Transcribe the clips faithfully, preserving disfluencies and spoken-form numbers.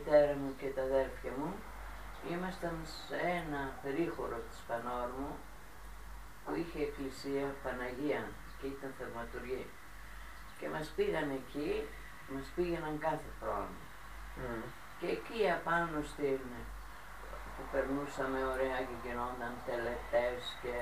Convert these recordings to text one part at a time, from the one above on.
μητέρα μου και τα αδέρφια μου ήμασταν σε ένα περίχωρο της Πανόρμου που είχε εκκλησία Παναγία και ήταν θαυματουργή. Και μας πήγαν εκεί, μας πήγαιναν κάθε χρόνο. Mm. Και εκεί απάνω στην, που περνούσαμε ωραία και γινόταν τελετές και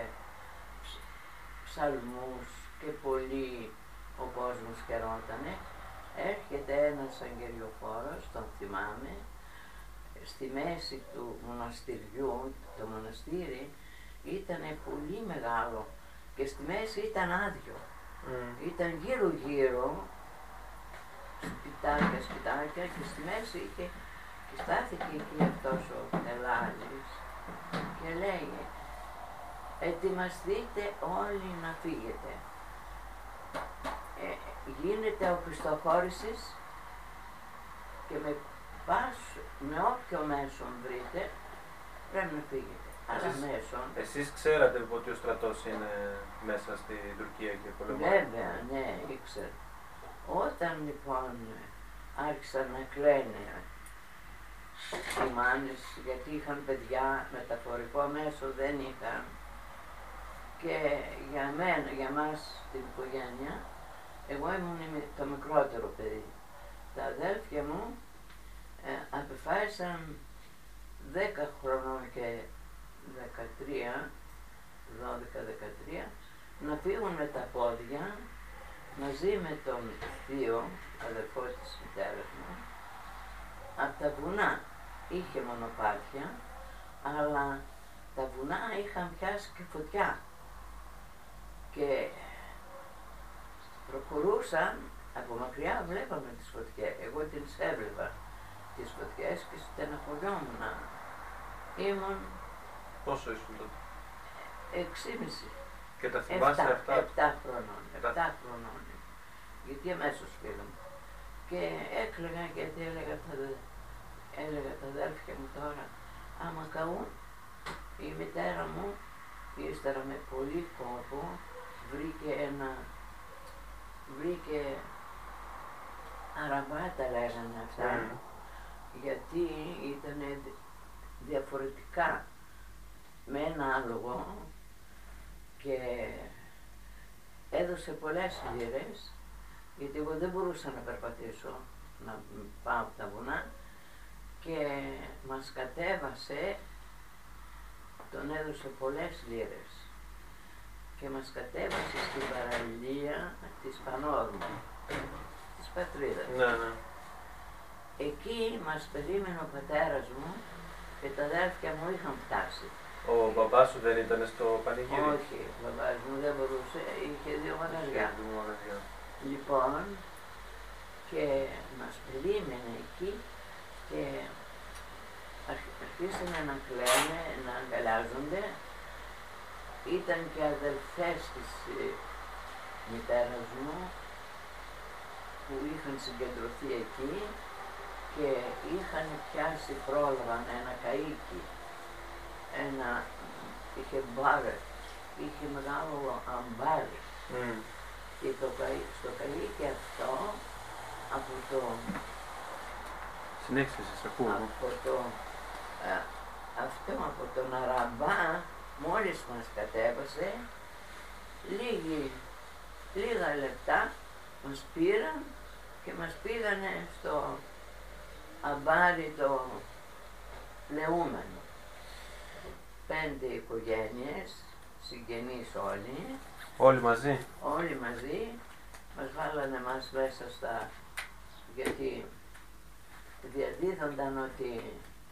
ψαλμούς και πολύ ο κόσμος χαιρότανε. Έρχεται ένας αγγελιοφόρος, τον θυμάμαι, στη μέση του μοναστηριού, το μοναστήρι ήταν πολύ μεγάλο και στη μέση ήταν άδειο. Mm. Ήταν γύρω γύρω σπιτάκια, σπιτάκια και στη μέση είχε και στάθηκε εκεί αυτός ο Ελλάδης και λέγε ετοιμαστείτε όλοι να φύγετε. Ε, γίνεται οπισθοχώρησης και με, πας, με όποιο μέσον βρείτε πρέπει να φύγετε. Εσείς, μέσον. Εσείς ξέρατε ότι ο στρατός είναι μέσα στη Τουρκία και πολεμάει? Βέβαια, ναι, ήξερα. Όταν λοιπόν άρχισαν να κλαίνε οι μάνες, γιατί είχαν παιδιά, μεταφορικό μέσο δεν είχαν, και για μένα, για μας την οικογένεια, εγώ ήμουν το μικρότερο παιδί. Τα αδέλφια μου ε, αποφάσισαν δέκα χρονών και δεκατρία, δώδεκα δεκατρία, να φύγουν με τα πόδια μαζί με τον θείο, αδερφό της μητέρας μου, από τα βουνά. Είχε μονοπάτια, αλλά τα βουνά είχαν πιάσει και φωτιά και προχωρούσαν από μακριά, βλέπαμε τις φωτιές. Εγώ τις έβλεπα τις φωτιές και στεναχωριόμουν. Ήμουν πόσο ήσουν τότε? Εξήμιση. Και τα θυμάσαι αυτά? Επτά χρονών. Επτά χρονών. Γιατί αμέσως φύγαμε. Και έκλαιγα γιατί έλεγα τα, έλεγα τα αδέρφια μου τώρα, άμα καούν, η μητέρα μου ύστερα με πολύ κόπο βρήκε ένα, βρήκε αραμπάτα λέγανε αυτά, mm. γιατί ήταν διαφορετικά με ένα άλογο και έδωσε πολλές λίρες, γιατί εγώ δεν μπορούσα να περπατήσω, να πάω από τα βουνά, και μας κατέβασε, τον έδωσε πολλές λίρες και μας κατέβασε στην παραλία της Πανόρμου, της πατρίδας. Ναι, ναι. Εκεί μας περίμενε ο πατέρας μου και τα αδέρφια μου είχαν φτάσει. Ο μπαμπάς σου δεν ήταν στο πανηγύρι? Όχι, ο μπαμπάς μου δεν μπορούσε, είχε δύο μαγαζιά. Λοιπόν, και μας περίμενε εκεί και αρχίσανε να κλαίνε, να αγκαλιάζονται. Ήταν και αδελφές της μητέρας μου που είχαν συγκεντρωθεί εκεί και είχαν πιάσει, πρόλαβαν ένα καΐκι, ένα, είχε μπάρε, είχε μεγάλο αμπάρι. Mm. Και το, στο καΐκι αυτό, από το... Συνέχισε, σε ακούω. Από το, α, αυτό από τον αραμπά, μόλις μας κατέβασε, λίγοι, λίγα λεπτά μας πήραν και μας πήγανε στο αμπάρι το λεούμενο. Πέντε οικογένειες, συγγενείς όλοι. Όλοι μαζί? Όλοι μαζί. Μας βάλανε μας μέσα στα... γιατί διαδίδονταν ότι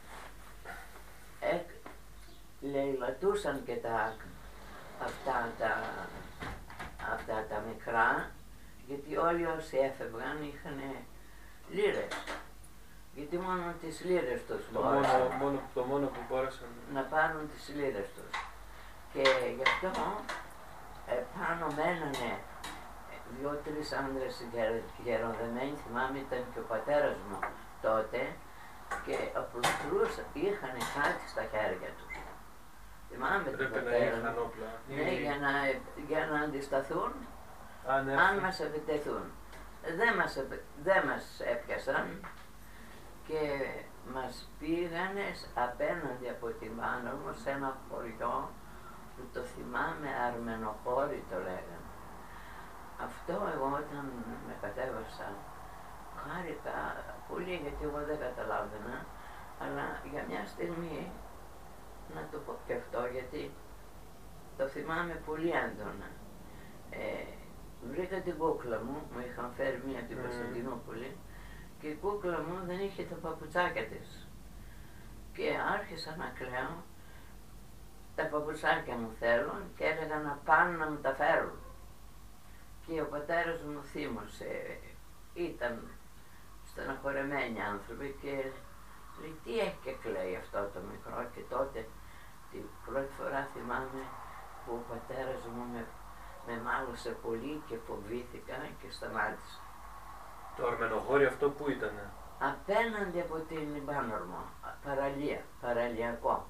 εκ, λαιλατούσαν και τα, αυτά, τα, αυτά τα μικρά, γιατί όλοι όσοι έφευγαν είχαν λίρες. Γιατί μόνο τις λίρες τους το μπόρεσαν. Μόνο, μόνο, το μόνο που μπόρεσαν να πάρουν τις λίρες τους. Και γι' αυτό επάνω μένανε δύο-τρεις άντρες γεροδεμένοι, θυμάμαι ήταν και ο πατέρας μου τότε, και απλουστρούς είχαν κάτι στα χέρια τους. Θυμάμαι τον πατέρα μου. Ναι, για να, για να αντισταθούν, Α, ναι, αν μας επιτεθούν. Δεν μας, δεν μας έπιασαν και μας πήγανε απέναντι από την Πάνωρμο σε ένα χωριό που το θυμάμαι, Αρμενοχώρη το λέγανε. Αυτό εγώ όταν με κατέβασα χάρηκα πολύ, γιατί εγώ δεν καταλάβαινα, αλλά για μια στιγμή να το πω και αυτό, γιατί το θυμάμαι πολύ έντονα. Ε, βρήκα την κούκλα μου, μου είχαν φέρει μία από την Κωνσταντινούπολη, και η κούκλα μου δεν είχε τα παπουτσάκια της. Και άρχισα να κλαίω, τα παπουτσάκια μου θέλω, και έλεγα να πάνε να μου τα φέρουν. Και ο πατέρας μου θύμωσε, ήταν στεναχωρεμένοι άνθρωποι, και λέει τι έχει και κλαίει αυτό το μικρό. Και τότε την πρώτη φορά θυμάμαι που ο πατέρας μου με, με μάλωσε πολύ και φοβήθηκα και σταμάτησα. Το Αρμενοχώρι αυτό που ήτανε? Απέναντι από την Πάνωρμο, παραλία, παραλιακό.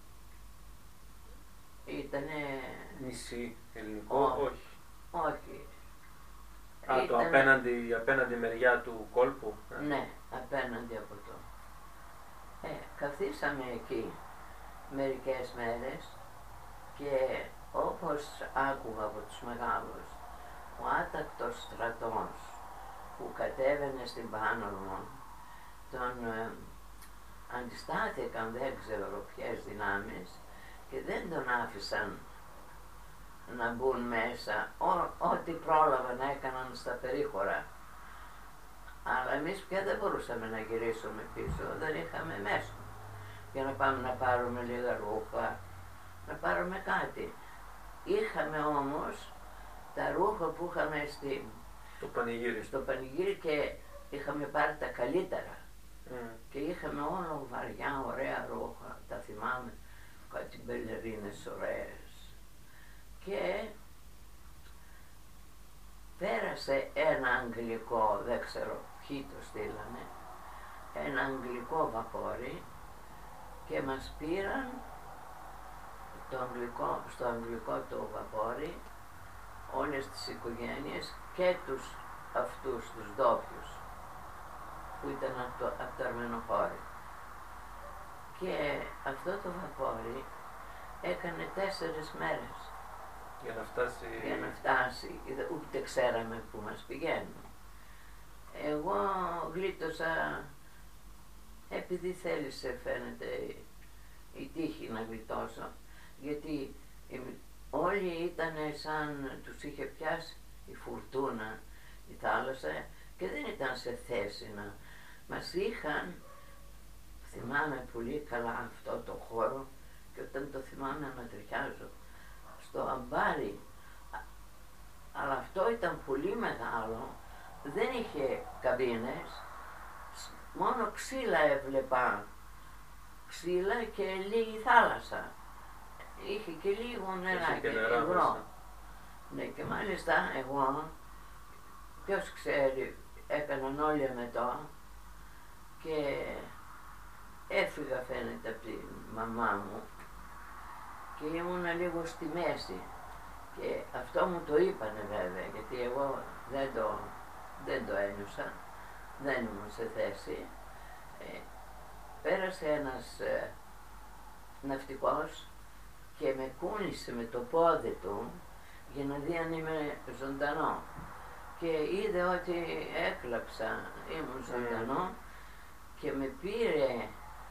Ήτανε... Νησί ελληνικό? Ό, όχι. Όχι. Α, ήτανε... το απέναντι, απέναντι μεριά του κόλπου? Ναι, απέναντι από το. Ε, καθίσαμε εκεί μερικές μέρες και όπως άκουγα από τους μεγάλους, ο άτακτος στρατός που κατέβαινε στην Πάνωρμο, τον ε, αντιστάθηκαν δεν ξέρω ποιες δυνάμεις και δεν τον άφησαν να μπουν μέσα. Ό,τι πρόλαβαν έκαναν στα περίχωρα. Αλλά εμείς πια δεν μπορούσαμε να γυρίσουμε πίσω, δεν είχαμε μέσα για να πάμε να πάρουμε λίγα ρούχα, να πάρουμε κάτι. Είχαμε όμως τα ρούχα που είχαμε στη... στο πανηγύρι. στο πανηγύρι και είχαμε πάρει τα καλύτερα. Mm. Και είχαμε όλο βαριά, ωραία ρούχα, τα θυμάμαι, κάτι μπελερίνες ωραίες. Και πέρασε ένα αγγλικό, δεν ξέρω ποιοι το στείλανε, ένα αγγλικό βαπόρι και μας πήραν το αγγλικό, στο αγγλικό το βαπόρι όλες τις οικογένειες και τους αυτούς τους ντόπιους που ήταν από το, από το Αρμενοχώρι. Και αυτό το βαπόρι έκανε τέσσερις μέρες για να φτάσει, για να φτάσει, ούτε ξέραμε που μας πηγαίνουν. Εγώ γλίτωσα επειδή θέλησε φαίνεται η τύχη να γλιτώσω, γιατί όλοι ήταν σαν τους είχε πιάσει η φουρτούνα, η θάλασσα και δεν ήταν σε θέση να μας είχαν, θυμάμαι πολύ καλά αυτό το χώρο και όταν το θυμάμαι ανατριχιάζω, στο αμπάρι, αλλά αυτό ήταν πολύ μεγάλο, δεν είχε καμπίνες, μόνο ξύλα έβλεπα, ξύλα και λίγη θάλασσα. Είχε και λίγο νεράκι, υγρό. Ναι, και μάλιστα εγώ, ποιος ξέρει, έκαναν όλοι εμετό και έφυγα φαίνεται από τη μαμά μου και ήμουνα λίγο στη μέση και αυτό μου το είπανε βέβαια, γιατί εγώ δεν το, δεν το ένιωσα, δεν ήμουν σε θέση. Ε, πέρασε ένας ε, ναυτικός και με κούνησε με το πόδι του για να δει αν είμαι ζωντανό και είδε ότι έκλαψα, ήμουν ζωντανό και με πήρε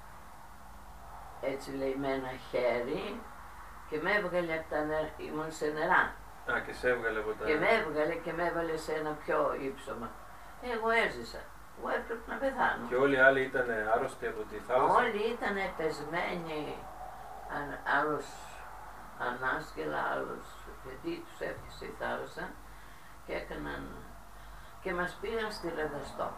έτσι λέει με ένα χέρι και με έβγαλε από τα νερά, ήμουν σε νερά. Α, και σε έβγαλε από τα... Και με έβγαλε και με έβαλε σε ένα πιο ύψωμα. Εγώ έζησα. Εγώ έπρεπε να πεθάνω. Και όλοι οι άλλοι ήταν άρρωστοι από τη θάλασσα? Όλοι ήταν πεσμένοι, άλλος ανάσκελα, άλλος γιατί τους έφτιασε η θάλασσα και έκαναν και μας πήγαν στη Ρεδαστό.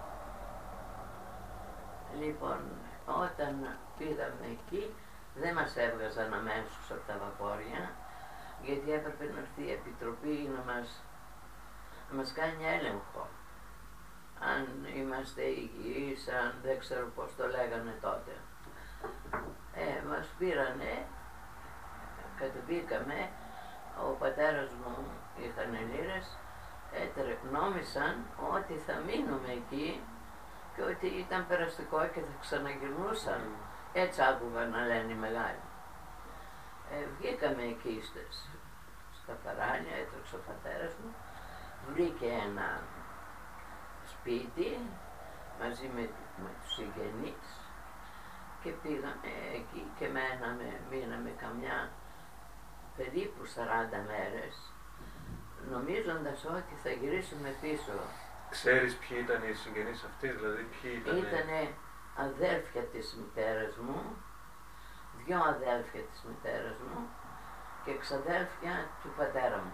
Λοιπόν, όταν πήγαμε εκεί δεν μας έβγαζαν αμέσως από τα βαπόρια γιατί έπρεπε να έρθει η Επιτροπή να μας, να μας κάνει έλεγχο αν είμαστε υγιείς, αν δεν ξέρω πώς το λέγανε τότε. Ε, μας πήρανε, κατεβήκαμε, ο πατέρας μου είχαν λίρες, έτρε, νόμισαν ότι θα μείνουμε εκεί και ότι ήταν περαστικό και θα ξαναγυρνούσαν. Mm. Έτσι άκουγα να λένε οι μεγάλοι. Ε, βγήκαμε εκεί στις, στα παράλια, έτρεξε ο πατέρας μου, βρήκε ένα σπίτι μαζί με, με τους συγγενείς και πήγαμε εκεί και μέναμε, μείναμε καμιά περίπου σαράντα μέρες, νομίζοντας ότι θα γυρίσουμε πίσω. Ξέρεις ποιοι ήταν οι συγγενείς αυτοί, δηλαδή ποιοι ήταν? Ήτανε αδέλφια της μητέρας μου, δυο αδέλφια της μητέρας μου και εξαδέλφια του πατέρα μου.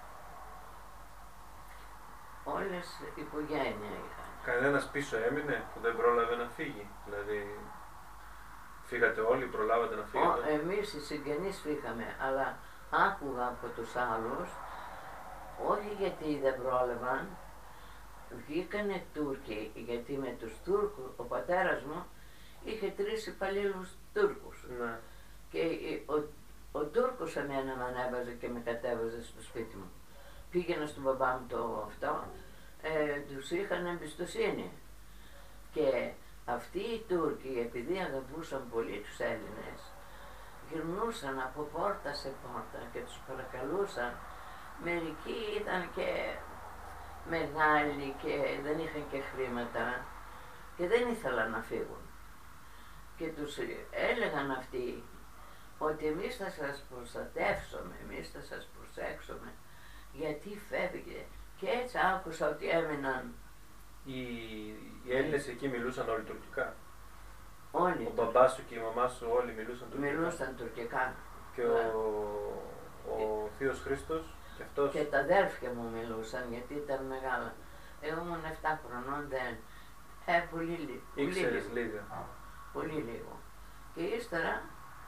Όλες οικογένεια είχαν. Κανένας πίσω έμεινε που δεν πρόλαβε να φύγει, δηλαδή φύγατε όλοι, προλάβατε να φύγετε? Ο, εμείς οι συγγενείς φύγαμε, αλλά άκουγα από τους άλλους, όχι γιατί δεν πρόλαβαν, βγήκανε Τούρκοι, γιατί με τους Τούρκους, ο πατέρας μου είχε τρεις υπαλλήλους Τούρκους. Ναι. Και ο, ο Τούρκος εμένα με ανέβαζε και με κατέβαζε στο σπίτι μου. Πήγαινα στον μπαμπά μου το αυτό, ε, τους είχαν εμπιστοσύνη. Και αυτοί οι Τούρκοι, επειδή αγαπούσαν πολύ τους Έλληνες, γυρνούσαν από πόρτα σε πόρτα και τους παρακαλούσαν. Μερικοί ήταν και μεγάλοι και δεν είχαν και χρήματα και δεν ήθελαν να φύγουν. Και τους έλεγαν αυτοί ότι εμείς θα σας προστατεύσουμε, εμείς θα σας προσέξουμε, γιατί φεύγε. Και έτσι άκουσα ότι έμειναν. Οι, οι Έλληνες εκεί μιλούσαν όλοι τουρκικά? Όλοι. Ο μπαμπάς σου και η μαμά σου όλοι μιλούσαν τουρκικά? Μιλούσαν τουρκικά. Και ο, ο θείος Χρήστος και αυτός? Και τα αδέρφια μου μιλούσαν γιατί ήταν μεγάλα. Εγώ ήμουν εφτά χρονών, δεν. Ε, πολύ λίγο. Ήξερες λίγα? Πολύ λίγο. Και ύστερα,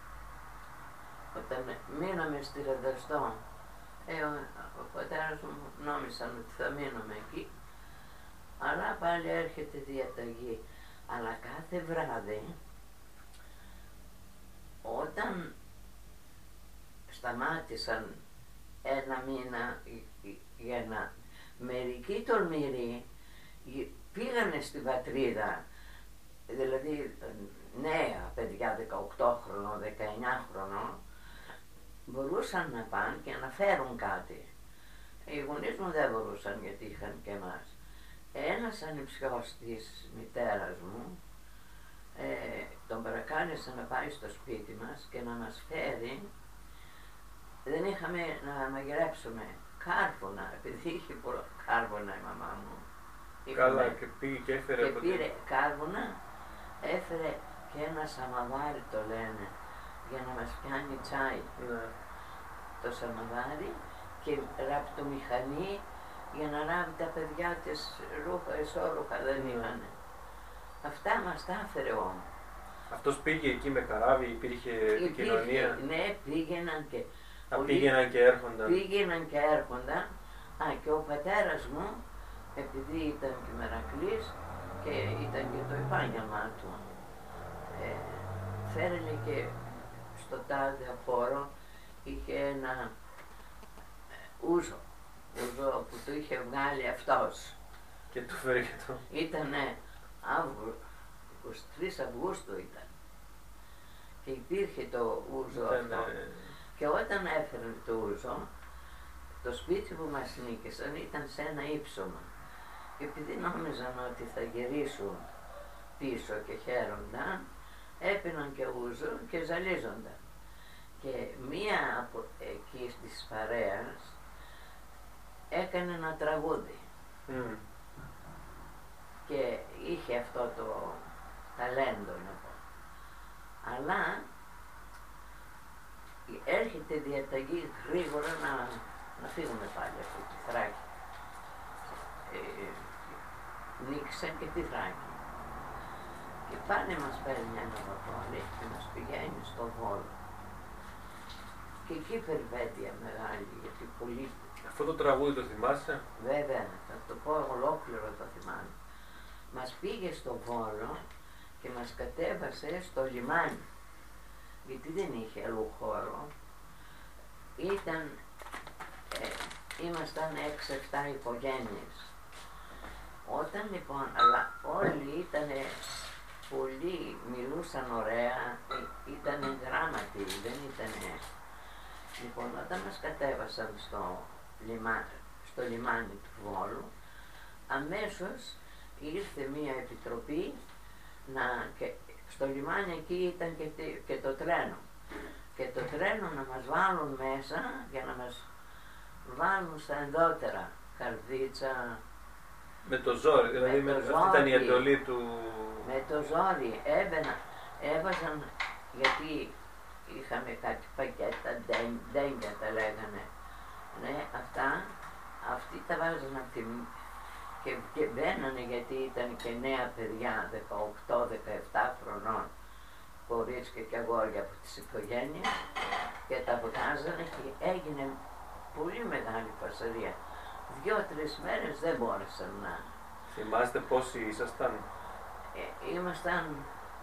όταν μείναμε στη Ρεδαστό, ε, ο, ο πατέρας μου νόμισαν ότι θα μείνουμε εκεί, αλλά πάλι έρχεται διαταγή. Αλλά κάθε βράδυ, όταν σταμάτησαν ένα μήνα για να, μερικοί τολμηροί πήγανε στην πατρίδα, δηλαδή νέα παιδιά δεκαοκτώ χρονών, δεκαεννιά χρονών, μπορούσαν να πάνε και να φέρουν κάτι. Οι γονείς μου δεν μπορούσαν γιατί είχαν και εμάς. Ένας ανιψιός της μητέρας μου ε, τον παρακάλεσε να πάει στο σπίτι μας και να μας φέρει. Δεν είχαμε να μαγειρέψουμε κάρβουνα, επειδή είχε πολλά κάρβουνα η μαμά μου. Καλά, και πήγε και έφερε και από πήρε την... κάρβουνα, έφερε και ένα σαμαδάρι το λένε, για να μας πιάνει τσάι. Ναι. Το σαμαδάρι και ραπτομηχανή για να ράβει τα παιδιά της ρούχα, εσώρουχα δεν είχαν. Αυτά μας τα έφερε όμως. Αυτός πήγε εκεί με καράβι, υπήρχε επικοινωνία? Ναι, πήγαιναν και... Α, πήγαιναν και έρχονταν. Πήγαιναν και έρχονταν. Α, και ο πατέρας μου, επειδή ήταν και μερακλής και ήταν και το επάγγελμά του, ε, φέρνει και στο τάδε αφόρο, είχε ένα ούζο, ούζο που του είχε βγάλει αυτός. Και του φέρει και το... Ήτανε είκοσι τρεις Αυγούστου ήταν. Και υπήρχε το ούζο ήταν, αυτό. Ε... Και όταν έφερε το ούζο, το σπίτι που μας νίκησαν ήταν σε ένα ύψωμα. Και επειδή νόμιζαν ότι θα γυρίσουν πίσω και χαίρονταν, έπιναν και ούζο και ζαλίζονταν. Και μία από εκεί της παρέας έκανε ένα τραγούδι. Mm. Και είχε αυτό το ταλέντο να πω. Αλλά έρχεται διαταγή γρήγορα να, να φύγουμε πάλι από τη Θράκη. Ε, νίκησαν και τη Θράκη. Και πάλι μας παίρνει ένα βαπόρι και μας πηγαίνει στο Βόλο. Και εκεί περιπέτεια μεγάλη, γιατί πολύ... Αυτό το τραγούδι το θυμάσαι? Βέβαια, θα το πω ολόκληρο το θυμάμαι. Μας πήγε στο Βόλο και μας κατέβασε στο λιμάνι, γιατί δεν είχε αλλού χώρο. Ήταν, ε, ήμασταν έξι εφτά οικογένειες. Όταν λοιπόν, αλλά όλοι ήταν πολύ, μιλούσαν ωραία, ήταν γράμματοι, δεν ήταν. Λοιπόν, όταν μας κατέβασαν στο, λιμά, στο λιμάνι του Βόλου, αμέσως ήρθε μία επιτροπή να, και στο λιμάνι εκεί ήταν και, και το τρένο. Και το τρένο να μας βάλουν μέσα για να μας βάλουν στα ενδότερα, Καρδίτσα. Με το ζόρι, δηλαδή με, αυτή ήταν η εντολή του... Με το ζόρι έμπαινα, έβαζαν, γιατί είχαμε κάτι πακέτα, ντέγκια τα λέγανε. Ναι, αυτά, αυτοί τα βάζαν από τη... Και, και μπαίνανε γιατί ήταν και νέα παιδιά, δεκαοκτώ δεκαεπτά χρονών, κορίτσια και αγόρια από τις οικογένειες, και τα βγάζανε και έγινε πολύ μεγάλη φασαρία. Δυο-τρεις μέρες δεν μπόρεσαν να... Θυμάστε πόσοι ήσασταν? Ε, ήμασταν...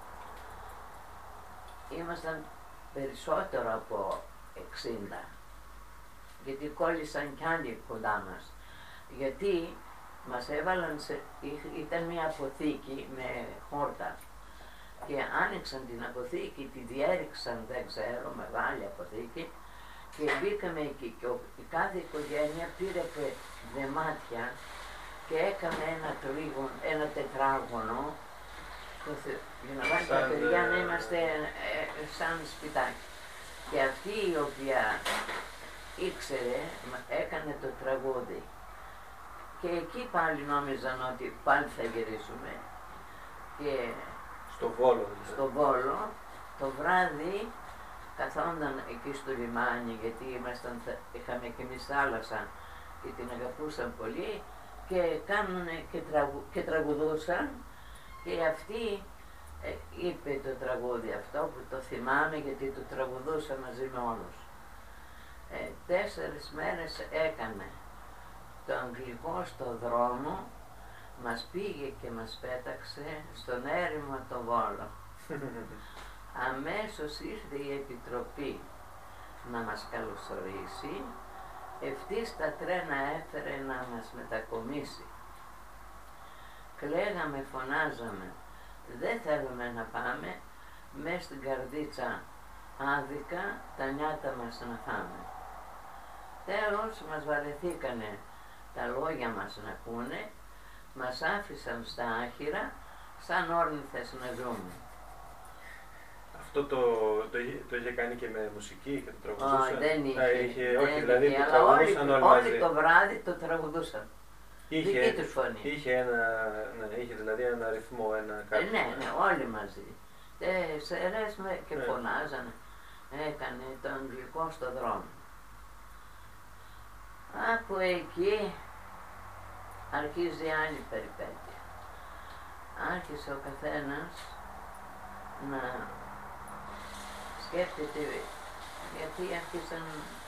Ήμασταν περισσότερο από εξήντα. Γιατί κόλλησαν κι άλλοι κοντά μας. Γιατί μας έβαλαν σε... ήταν μια αποθήκη με χόρτα. Και άνοιξαν την αποθήκη, τη διέριξαν, δεν ξέρω, μεγάλη αποθήκη. Και μπήκαμε εκεί και η κάθε οικογένεια πήρε δεμάτια και έκανε ένα τρίγωνο, ένα τετράγωνο για να βάλει τα παιδιά να είμαστε ε, σαν σπιτάκι. Και αυτή η οποία ήξερε, έκανε το τραγούδι. Και εκεί πάλι νόμιζαν ότι πάλι θα γυρίσουμε. Και στο Βόλο, δηλαδή. Στο Βόλο, το βράδυ καθόνταν εκεί στο λιμάνι, γιατί ήμασταν, είχαμε και εμείς θάλασσα και την αγαπούσαν πολύ, και κάνουνε και, τραγου, και τραγουδούσαν, και αυτή ε, είπε το τραγούδι αυτό που το θυμάμαι γιατί το τραγουδούσα μαζί με όλους. Ε, τέσσερις μέρες έκανε το αγγλικό στο δρόμο, μας πήγε και μας πέταξε στον έρημο το Βόλο. Αμέσως ήρθε η επιτροπή να μας καλωσορίσει, ευτής τα τρένα έφερε να μας μετακομίσει. Κλαίγαμε, φωνάζαμε, δεν θέλουμε να πάμε, μες στην Καρδίτσα άδικα τα νιάτα μας να φάμε. Τέλος μας βαρεθήκανε τα λόγια μας να ακούνε, μας άφησαν στα άχυρα σαν όρνηθες να ζούμε. Αυτό το, το, το είχε κάνει και με μουσική και το τραγουδούσαν? Oh, δεν είχε, Α, είχε δεν όχι, δηλαδή είχε, το αλλά τραγουδούσαν όλοι, όλοι μαζί. όλοι το βράδυ το τραγουδούσαν. Είχε, δική τους φωνή. Είχε, ένα, ναι, είχε δηλαδή ένα ρυθμό, ένα κάτι. Ε, ναι, ναι, όλοι μαζί. Τέσσερες με και ναι. Φωνάζανε. Έκανε το αγγλικό στο δρόμο. Από εκεί αρχίζει άλλη περιπέτεια. Άρχισε ο καθένας να σκέφτεται, γιατί άρχισαν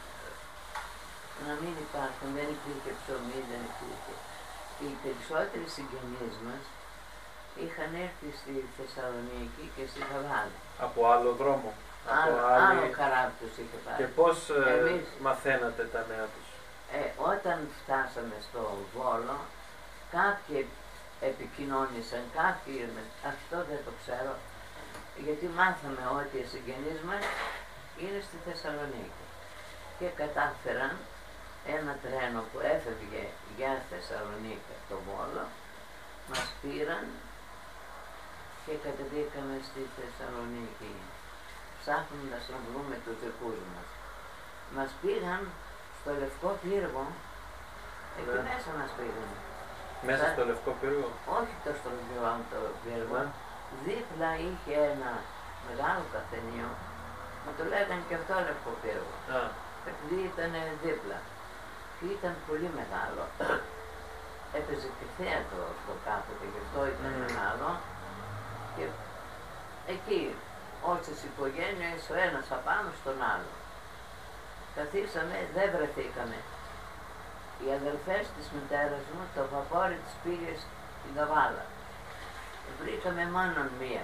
να μην υπάρχουν, δεν υπήρχε ψωμί, δεν υπήρχε. Οι περισσότεροι συγγενείς μας είχαν έρθει στη Θεσσαλονίκη και στη Χαβάλη. Από άλλο δρόμο? Άλλο, από άλλη... άλλο καράβι τους είχε πάρει. Και πώς Εμείς, ε, μαθαίνατε τα νέα τους? Ε, όταν φτάσαμε στο Βόλο, κάποιοι επικοινώνησαν, κάποιοι, αυτό δεν το ξέρω, γιατί μάθαμε ότι οι συγγενείς μας είναι στη Θεσσαλονίκη. Και κατάφεραν ένα τρένο που έφευγε για Θεσσαλονίκη από το Βόλο, μας πήραν και κατεβήκαμε στη Θεσσαλονίκη, ψάχνοντας να βρούμε τους δικούς μας. Μας πήγαν στο Λευκό Πύργο, εκεί ναι. Μέσα μας πήγαν. Μέσα Σα... στο Λευκό Πύργο? Όχι το στρογγυλό το Πύργο, ναι. Δίπλα είχε ένα μεγάλο καφενείο, μα το λέγανε και αυτό Λευκό Πύργο, επειδή ήταν δίπλα. Και ήταν πολύ μεγάλο. Έπαιζε και θέατρο στο κάποτε, γι' αυτό ήταν mm. μεγάλο. Και εκεί όσες οικογένειες, ο ένας απάνω στον άλλο. Καθίσαμε, δεν βρεθήκαμε. Οι αδελφές της μητέρας μου, το βαπόρι της πήγε στην Καβάλα. Βρήκαμε μόνον μία.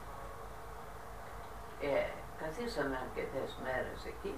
Ε, καθίσαμε αρκετές μέρες εκεί.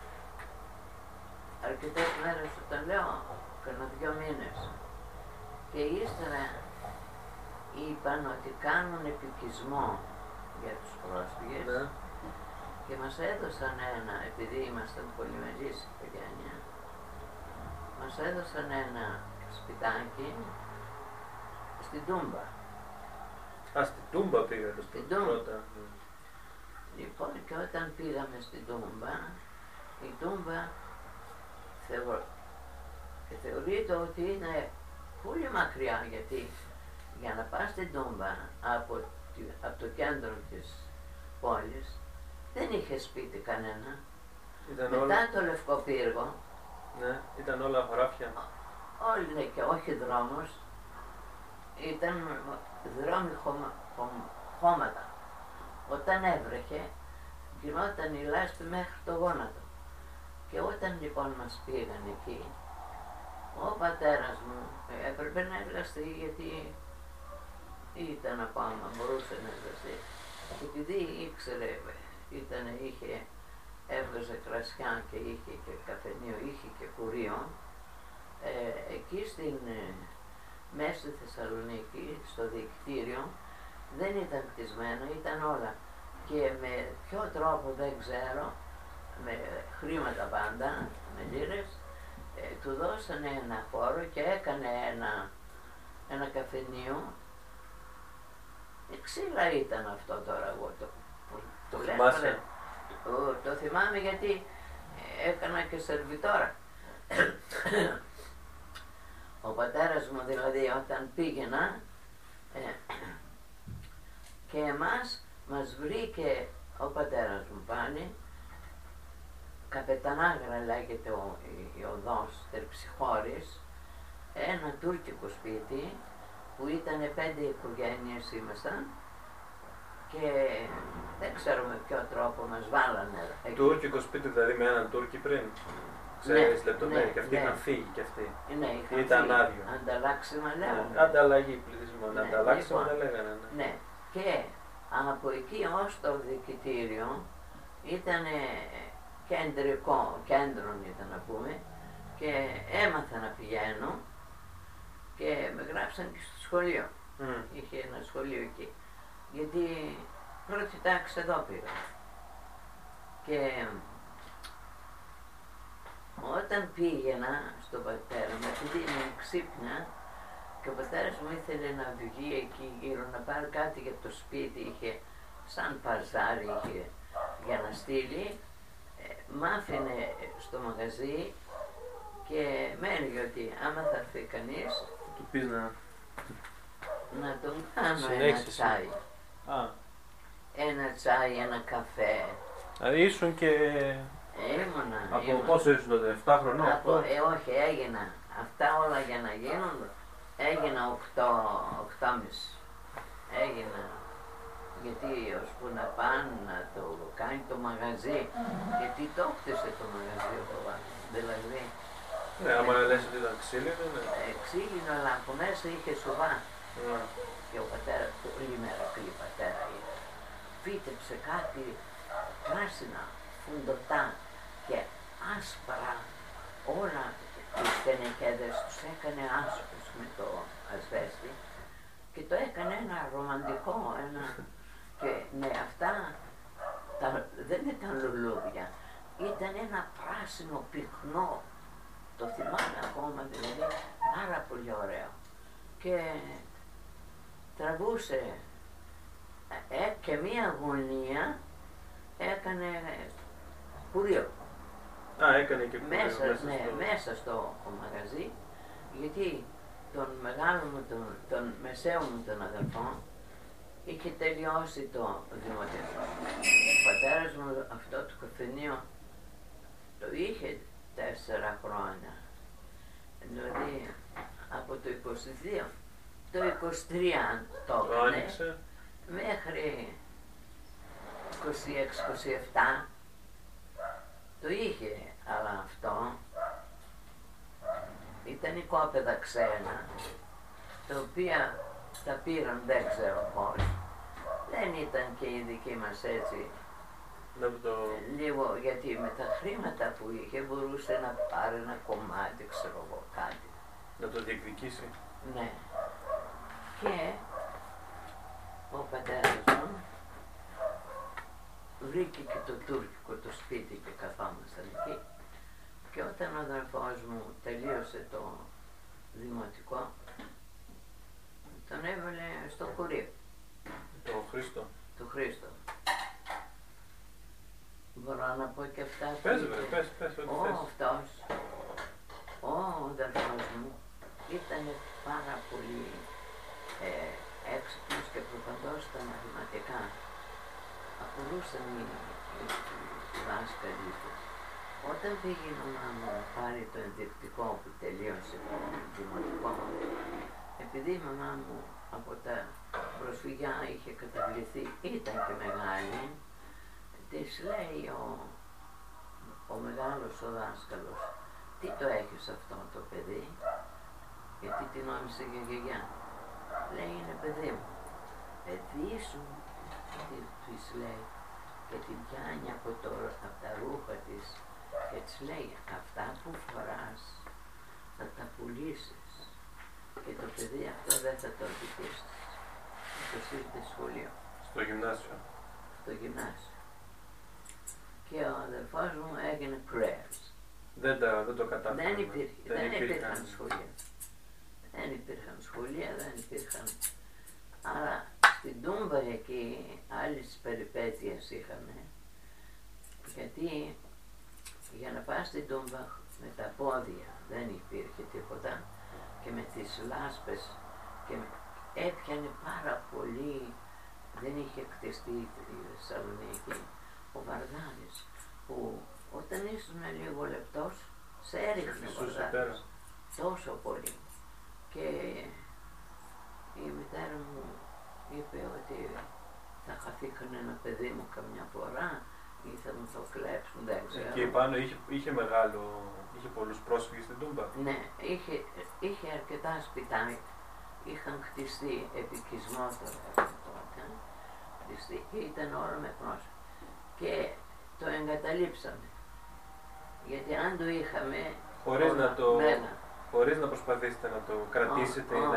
Αρκετές μέρες όταν λέω, κάνα δυο μήνες. Και ύστερα είπαν ότι κάνουν επικισμό για τους πρόσφυγες, Ναι. και μας έδωσαν ένα, επειδή ήμασταν πολύ μεγάλη οικογένεια, μας έδωσαν ένα σπιτάκι στην Τούμπα. Α, στην Τούμπα πήγατε Στην Τούμπα. πρώτα. Λοιπόν, και όταν πήγαμε στην Τούμπα, η Τούμπα θεω... θεωρείται ότι είναι πολύ μακριά, γιατί για να πας στην Τούμπα από, τη... από το κέντρο της πόλης δεν είχε σπίτι κανένα. Ήταν Μετά όλα, το Λευκό Πύργο, ναι, ήταν όλα χωράφια. όλοι ναι, και όχι δρόμος, ήταν δρόμοι χωμα... χωμα... χώματα. Όταν έβρεχε, γινόταν η λάσπη μέχρι το γόνατο. Και όταν λοιπόν μας πήγαν εκεί, ο πατέρας μου έπρεπε να εργαστεί, γιατί ήταν ακόμα, μπορούσε να εργαστεί. Και επειδή ήξερε, ήταν, είχε, έβγαζε κρασιά και είχε και καφενείο, είχε και κουρίο, ε, εκεί στην, ε, μέσα στη Θεσσαλονίκη, στο δικτύριο, δεν ήταν κτισμένο, ήταν όλα. Και με ποιο τρόπο δεν ξέρω, με χρήματα πάντα, με λίρες, ε, του δώσανε ένα χώρο και έκανε ένα, ένα καφενείο. Ξύλα ήταν αυτό τώρα, εγώ το, Το λένε, θυμάσαι? το, το θυμάμαι γιατί έκανα και σερβιτόρα. Ο πατέρας μου δηλαδή όταν πήγαινα, ε, και εμάς μας βρήκε ο πατέρας μου πάλι, Καπετανάγρα λέγεται ο, η, η οδός Τερψιχώρης, ένα τουρκικό σπίτι που ήταν πέντε οικογένειες ήμασταν, και δεν ξέρω με ποιο τρόπο μας βάλανε εκεί. Τουρκικό σπίτι δηλαδή με έναν Τούρκη πριν. Ξέρεις λεπτομέρειες, ναι, και αυτοί ναι. είχαν φύγει κι αυτοί. Ναι, είχαν Ήταν φύγει. άδειο. Ανταλλάξιμα λέγανε. Ναι, ανταλλαγή πληθυσμών, Ναι, ανταλλάξιμα λοιπόν. δεν λέγανε. Ναι. Ναι, και από εκεί ως το διοικητήριο ήταν κεντρικό, κέντρο ήταν να πούμε, και έμαθα να πηγαίνω και με γράψαν και στο σχολείο. Mm. Είχε ένα σχολείο εκεί, γιατί πρώτη τάξη εδώ πήγα. Και όταν πήγαινα στον πατέρα μου, επειδή ήμουν ξύπνα, και ο πατέρας μου ήθελε να βγει εκεί γύρω να πάρει κάτι για το σπίτι, είχε σαν παζάρι είχε για να στείλει, ε, μ' άφηνε στο μαγαζί και με έλεγε ότι άμα θα έρθει κανείς, Του πεις να... να τον κάνω ένα Συνέχισε. τσάι. Α, Ένα τσάι, ένα καφέ. δηλαδή ήσουν και... Ήμουνα. Από ήμουνα. πόσο ήσουν τότε, εφτά χρονών, Από, οκτώ. ε, όχι, έγινα. Αυτά όλα για να γίνουν, έγινα οκτώ, οκτώμιση. Έγινα. Γιατί ώσπου να πάνε να το κάνει το μαγαζί, γιατί το χτίσε το μαγαζί ο παπάς. Δηλαδή, Ναι, άμα λες ότι ήταν ξύλινο, ναι. ε, ξύλινο, αλλά από μέσα είχε σοβά. Α, Και ο πατέρας, πολύ μερακλή πατέρα ήταν. Φύτεψε κάτι πράσινα, φουντωτά και άσπρα, όλα τις τενεκέδες τους έκανε άσπρους με το ασβέστη και το έκανε ένα ρομαντικό, ένα... και με αυτά τα... δεν ήταν λουλούδια, ήταν ένα πράσινο πυκνό, το θυμάμαι ακόμα δηλαδή, πάρα πολύ ωραίο. Και τραβούσε ε, και μία γωνία έκανε κουρίο. Α, έκανε και κουρίο Μέσα, μέσα ναι, στο... μέσα στο μαγαζί, γιατί τον μεγάλο μου, τον, τον μεσαίο μου τον αδελφό, είχε τελειώσει το δημοτικό. Ο πατέρας μου αυτό το καφενείο το είχε τέσσερα χρόνια. Δηλαδή από το είκοσι δύο, το είκοσι τρία το Το έκανε, άνοιξε. μέχρι είκοσι έξι είκοσι επτά το είχε, αλλά αυτό ήταν οικόπεδα ξένα, τα οποία τα πήραν δεν ξέρω πώς. Δεν ήταν και η δική μας έτσι, Να το... λίγο, γιατί με τα χρήματα που είχε μπορούσε να πάρει ένα κομμάτι, ξέρω εγώ, κάτι. να το διεκδικήσει. Ναι. Και ο πατέρας μου βρήκε και το τουρκικό το σπίτι και καθόμασταν εκεί. Και όταν ο αδερφός μου τελείωσε το δημοτικό, τον έβαλε στο χωρίο. Το Χρήστο. Του Χρήστο. Μπορώ να πω και αυτά. Πες βρε, πες, πες ό,τι Ο θες. αυτός, ο αδερφός μου, ήταν πάρα πολύ ε, έξυπνος και προπαντός στα μαθηματικά. Απολούσαν οι, οι, οι δάσκαλοι του. Όταν πήγε η μαμά μου να πάρει το ενδεικτικό που τελείωσε το δημοτικό, επειδή η μαμά μου από τα προσφυγιά είχε καταβληθεί, ήταν και μεγάλη, της λέει ο, ο μεγάλος ο δάσκαλος, τι το έχεις αυτό το παιδί, γιατί την νόμισε για γιαγιά. Λέει, είναι παιδί μου. Παιδί σου, της λέει, και την πιάνει από, το, από τα ρούχα της και της λέει, αυτά που φοράς θα τα πουλήσεις και το παιδί αυτό δεν θα το αντικήσεις. Το ήρθε σχολείο. Στο γυμνάσιο. Στο γυμνάσιο. Και ο αδερφός μου έγινε prayers. Δεν, τα, δεν το κατάφερε. Δεν, υπήρχε, δεν, δεν υπήρχαν, υπήρχαν σχολεία. Δεν υπήρχαν σχολεία, δεν υπήρχαν. Άρα στην Τούμπα εκεί άλλες περιπέτειες είχαμε. Γιατί για να πας στην Τούμπα με τα πόδια δεν υπήρχε τίποτα και με τις λάσπες και έπιανε πάρα πολύ, δεν είχε κτιστεί η Θεσσαλονίκη, ο Βαρδάρης, που όταν ήσουν λίγο λεπτός σε έριχνε ο Βαρδάρης τόσο πολύ. Και η μητέρα μου είπε ότι θα χαθήκαν ένα παιδί μου καμιά φορά ή θα μου το κλέψουν, δεν ξέρω. Εκεί πάνω είχε, είχε μεγάλο, είχε πολλούς πρόσφυγες στην Τούμπα. Ναι, είχε, είχε αρκετά σπιτάκια, είχαν χτιστεί επικισμό τώρα τότε, χτιστεί και ήταν όλα με πρόσφυγες. Και το εγκαταλείψαμε, γιατί αν το είχαμε χωρίς, να, το, μένα, χωρίς να προσπαθήσετε να το κρατήσετε. Oh, oh.